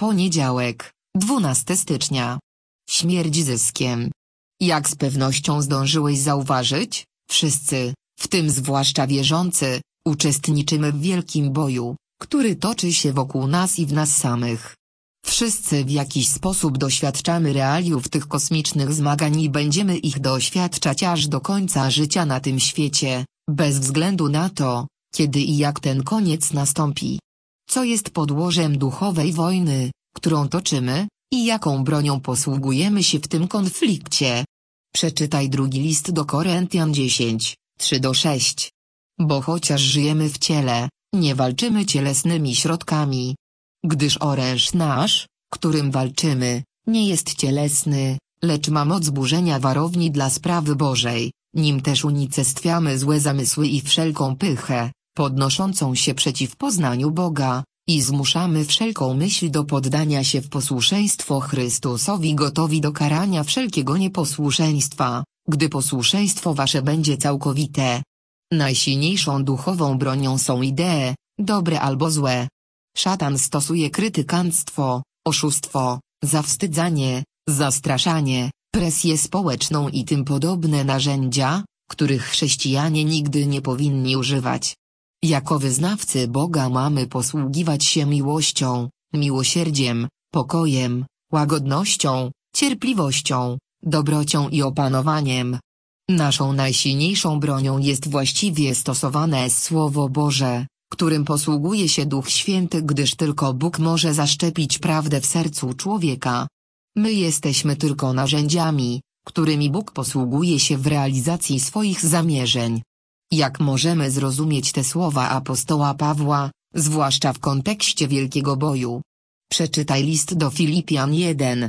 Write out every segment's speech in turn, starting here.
Poniedziałek, 12 stycznia. Śmierć zyskiem. Jak z pewnością zdążyłeś zauważyć, wszyscy, w tym zwłaszcza wierzący, uczestniczymy w wielkim boju, który toczy się wokół nas i w nas samych. Wszyscy w jakiś sposób doświadczamy realiów tych kosmicznych zmagań i będziemy ich doświadczać aż do końca życia na tym świecie, bez względu na to, kiedy i jak ten koniec nastąpi. Co jest podłożem duchowej wojny, którą toczymy, i jaką bronią posługujemy się w tym konflikcie? Przeczytaj drugi list do Koryntian 10, 3-6. Bo chociaż żyjemy w ciele, nie walczymy cielesnymi środkami. Gdyż oręż nasz, którym walczymy, nie jest cielesny, lecz ma moc burzenia warowni dla sprawy Bożej, nim też unicestwiamy złe zamysły i wszelką pychę, podnoszącą się przeciw poznaniu Boga, i zmuszamy wszelką myśl do poddania się w posłuszeństwo Chrystusowi, gotowi do karania wszelkiego nieposłuszeństwa, gdy posłuszeństwo wasze będzie całkowite. Najsilniejszą duchową bronią są idee, dobre albo złe. Szatan stosuje krytykanstwo, oszustwo, zawstydzanie, zastraszanie, presję społeczną i tym podobne narzędzia, których chrześcijanie nigdy nie powinni używać. Jako wyznawcy Boga mamy posługiwać się miłością, miłosierdziem, pokojem, łagodnością, cierpliwością, dobrocią i opanowaniem. Naszą najsilniejszą bronią jest właściwie stosowane Słowo Boże, którym posługuje się Duch Święty, gdyż tylko Bóg może zaszczepić prawdę w sercu człowieka. My jesteśmy tylko narzędziami, którymi Bóg posługuje się w realizacji swoich zamierzeń. Jak możemy zrozumieć te słowa apostoła Pawła, zwłaszcza w kontekście wielkiego boju? Przeczytaj list do Filipian 1,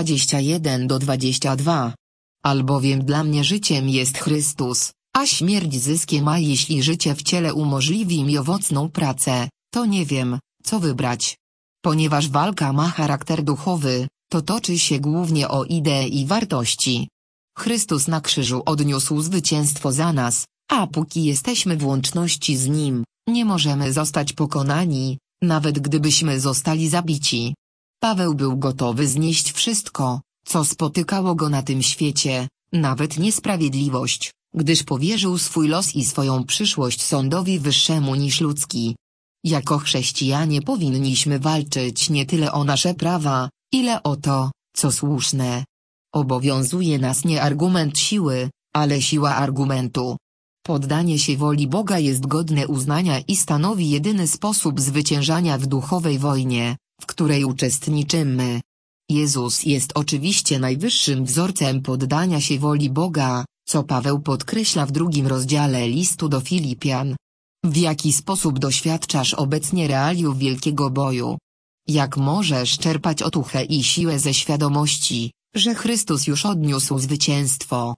21-22. Albowiem dla mnie życiem jest Chrystus, a śmierć zyskiem, a jeśli życie w ciele umożliwi mi owocną pracę, to nie wiem, co wybrać. Ponieważ walka ma charakter duchowy, to toczy się głównie o idee i wartości. Chrystus na krzyżu odniósł zwycięstwo za nas, a póki jesteśmy w łączności z Nim, nie możemy zostać pokonani, nawet gdybyśmy zostali zabici. Paweł był gotowy znieść wszystko, co spotykało go na tym świecie, nawet niesprawiedliwość, gdyż powierzył swój los i swoją przyszłość sądowi wyższemu niż ludzki. Jako chrześcijanie powinniśmy walczyć nie tyle o nasze prawa, ile o to, co słuszne. Obowiązuje nas nie argument siły, ale siła argumentu. Poddanie się woli Boga jest godne uznania i stanowi jedyny sposób zwyciężania w duchowej wojnie, w której uczestniczymy. Jezus jest oczywiście najwyższym wzorcem poddania się woli Boga, co Paweł podkreśla w 2 rozdziale listu do Filipian. W jaki sposób doświadczasz obecnie realiów wielkiego boju? Jak możesz czerpać otuchę i siłę ze świadomości, że Chrystus już odniósł zwycięstwo?